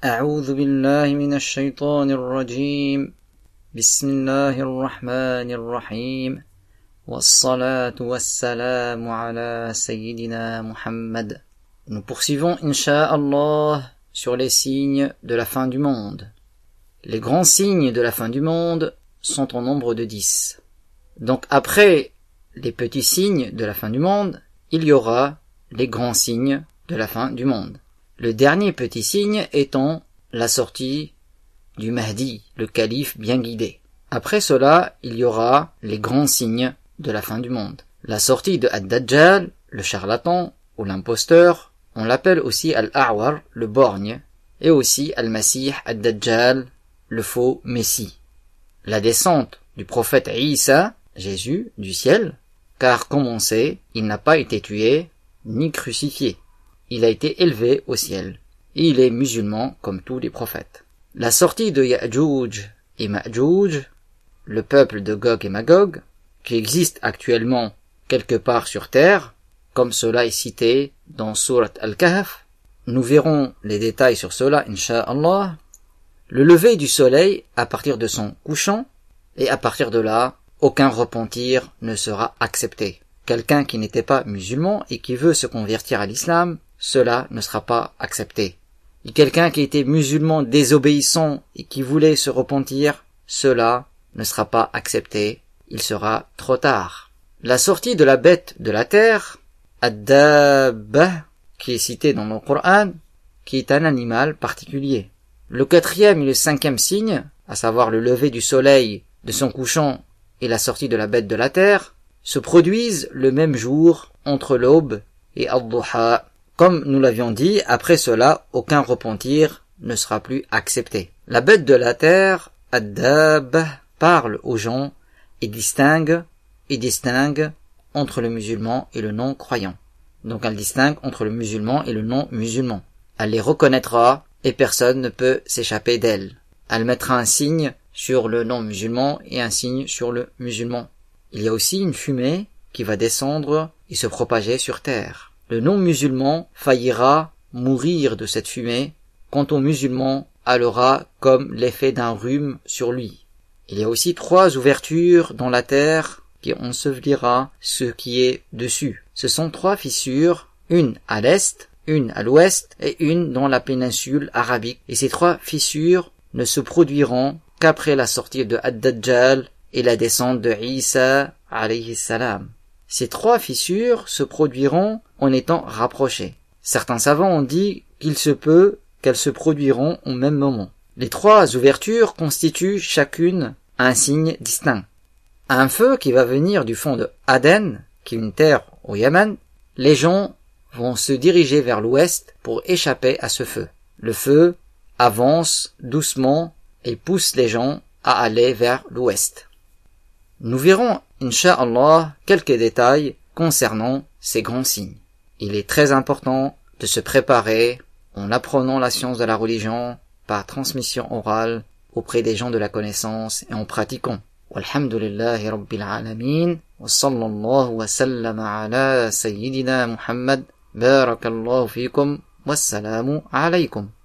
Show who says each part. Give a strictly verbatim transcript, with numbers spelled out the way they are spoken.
Speaker 1: أعوذ بالله من الشيطان الرجيم بسم الله الرحمن الرحيم والصلاة والسلام على سيدنا Muhammad. Nous poursuivons, Inch'Allah, sur les signes de la fin du monde. Les grands signes de la fin du monde sont au nombre de dix. Donc après les petits signes de la fin du monde, il y aura les grands signes de la fin du monde. Le dernier petit signe étant la sortie du Mahdi, le calife bien guidé. Après cela, il y aura les grands signes de la fin du monde. La sortie de Ad-Dajjal, le charlatan ou l'imposteur, on l'appelle aussi Al-A'war, le borgne, et aussi Al-Masih Ad-Dajjal, le faux messie. La descente du prophète Isa, Jésus, du ciel, car comme on sait, il n'a pas été tué ni crucifié. Il a été élevé au ciel, et il est musulman comme tous les prophètes. La sortie de Ya'juj et Ma'juj, le peuple de Gog et Magog, qui existe actuellement quelque part sur terre, comme cela est cité dans Surat Al-Kahf. Nous verrons les détails sur cela, Inch'Allah. Le lever du soleil à partir de son couchant, et à partir de là, aucun repentir ne sera accepté. Quelqu'un qui n'était pas musulman et qui veut se convertir à l'islam, cela ne sera pas accepté. Et quelqu'un qui était musulman désobéissant et qui voulait se repentir, cela ne sera pas accepté. Il sera trop tard. La sortie de la bête de la terre, Ad-Dabba, qui est citée dans le Coran, qui est un animal particulier. Le quatrième et le cinquième signe, à savoir le lever du soleil de son couchant et la sortie de la bête de la terre, se produisent le même jour entre l'aube et Ad-Duha. Comme nous l'avions dit, après cela, aucun repentir ne sera plus accepté. La bête de la terre, Ad-Dabba, parle aux gens et distingue, et distingue entre le musulman et le non-croyant. Donc elle distingue entre le musulman et le non-musulman. Elle les reconnaîtra et personne ne peut s'échapper d'elle. Elle mettra un signe sur le non-musulman et un signe sur le musulman. Il y a aussi une fumée qui va descendre et se propager sur terre. Le non-musulman faillira mourir de cette fumée, quant au musulman, elle aura comme l'effet d'un rhume sur lui. Il y a aussi trois ouvertures dans la terre qui ensevelira ce qui est dessus. Ce sont trois fissures, une à l'est, une à l'ouest et une dans la péninsule arabique. Et ces trois fissures ne se produiront qu'après la sortie de Ad-Dajjal et la descente de Isa alayhi salam. Ces trois fissures se produiront en étant rapprochées. Certains savants ont dit qu'il se peut qu'elles se produiront au même moment. Les trois ouvertures constituent chacune un signe distinct. Un feu qui va venir du fond de Aden, qui est une terre au Yémen, les gens vont se diriger vers l'ouest pour échapper à ce feu. Le feu avance doucement et pousse les gens à aller vers l'ouest. Nous verrons, Inch'Allah, quelques détails concernant ces grands signes. Il est très important de se préparer en apprenant la science de la religion par transmission orale auprès des gens de la connaissance et en pratiquant. Walhamdulillahi Rabbil Alamin wa sallallahu wa sallama ala Sayyidina Muhammad barakallahu fikum wassalamu alaykum.